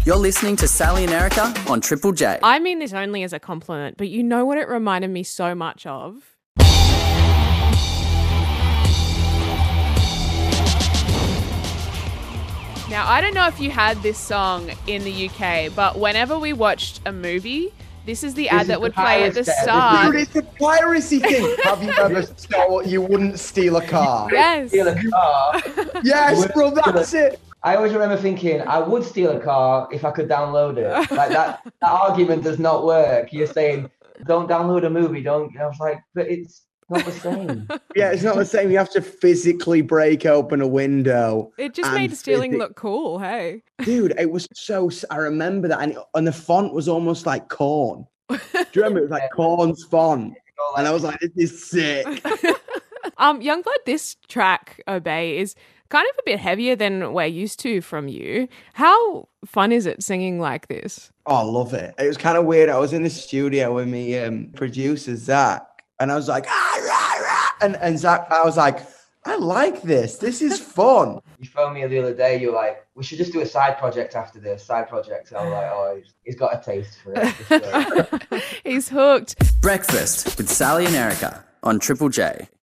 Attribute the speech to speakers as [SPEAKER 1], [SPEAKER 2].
[SPEAKER 1] You're listening to Sally and Erica on Triple J.
[SPEAKER 2] I mean this only as a compliment, but you know what it reminded me so much of? Now, I don't know if you had this song in the UK, but whenever we watched a movie, this is the ad that would play at the start.
[SPEAKER 3] Dude, it's a piracy thing. Have you ever stolen? You wouldn't steal a car.
[SPEAKER 2] Yes.
[SPEAKER 4] Steal a car.
[SPEAKER 3] Yes, bro, that's it.
[SPEAKER 4] I always remember thinking I would steal a car if I could download it. Like that argument does not work. You're saying don't download a movie, don't. I was like, but it's not the same.
[SPEAKER 3] Yeah, it's not the same. You have to physically break open a window.
[SPEAKER 2] It just made stealing look cool, hey?
[SPEAKER 3] Dude, it was so... I remember that. And the font was almost like Corn. Do you remember? It was like Corn's font. And I was like, this is sick.
[SPEAKER 2] Youngblood, this track, Obey, is kind of a bit heavier than we're used to from you. How fun is it singing like this?
[SPEAKER 3] Oh, I love it. It was kind of weird. I was in the studio with me producer, Zach, and I was like, and Zach, I was like, I like this. This is fun.
[SPEAKER 4] You phoned me the other day. You were like, we should just do a side project after this. Side project. I was like, oh, he's got a taste for it.
[SPEAKER 2] He's hooked.
[SPEAKER 1] Breakfast with Sally and Erica on Triple J.